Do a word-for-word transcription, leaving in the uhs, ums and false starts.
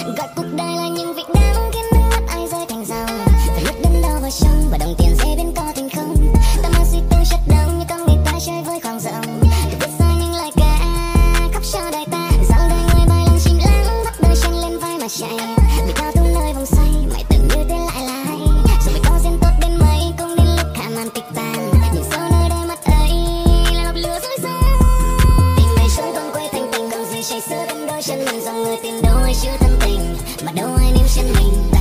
Gọi cuộc đời là những việc đáng khiến nước mắt ai rơi thành dòng. Phải lúc đâm đầu vào sông và đồng tiền rơi bên có tình không. Ta mang suy tư chất đông như con người ta chơi với khoảng rộng. Tôi viết ra những lời ca khóc cho đời ta. Dòng đời người bài lần chìm lắng bắt đôi chân lên vai mà chạy. Vì cao tung nơi vòng xoay mãi tưởng như thế lại là hay. Rồi mới có duyên tốt đến mấy cũng đến lúc hạ màn tịch tàn. Nhìn sâu nơi đôi mắt ấy là lọc lửa dối gian. Tình về sống con quay thành tình không gì chạy xưa bên đôi chân mình dòng người tìm đâu ai chưa thân tình mà đâu ai níu chân mình.